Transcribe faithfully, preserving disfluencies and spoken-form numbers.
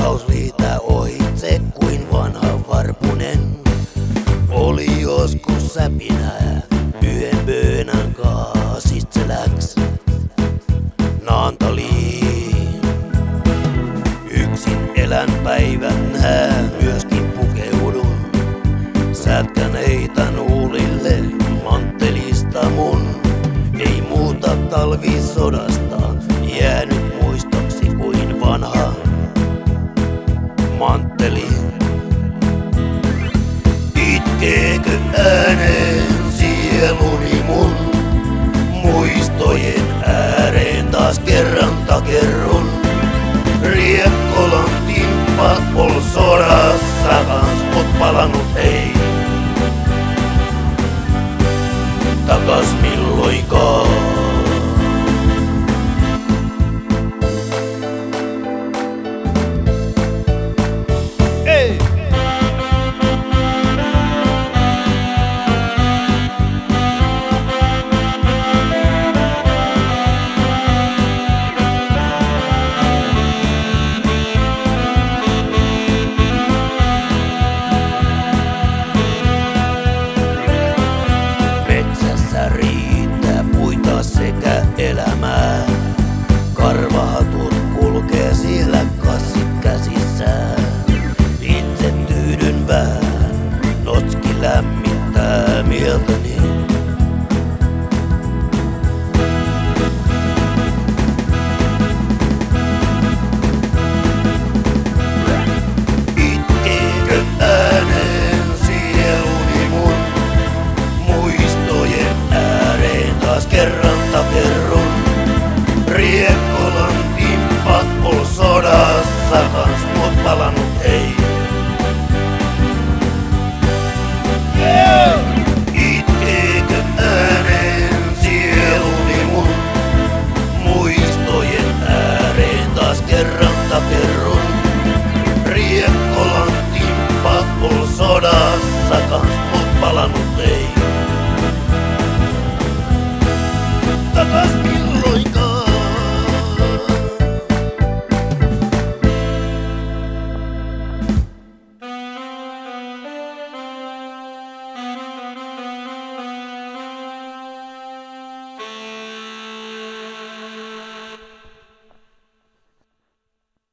rakkaus riitä ohitse kuin vanha varpunen. Oli joskus säpinää, yhden bönän kaasit se läks Naantaliin. Yksin elän päivän nää, myöskin pukeudun. Sätkän heitän huulille manttelista mun. Ei muuta talvisodasta jäänyt muistoksi kuin vanha mantteli. Itkeekö ääneen sieluni mun muistojen ääreen taas kerran takerro?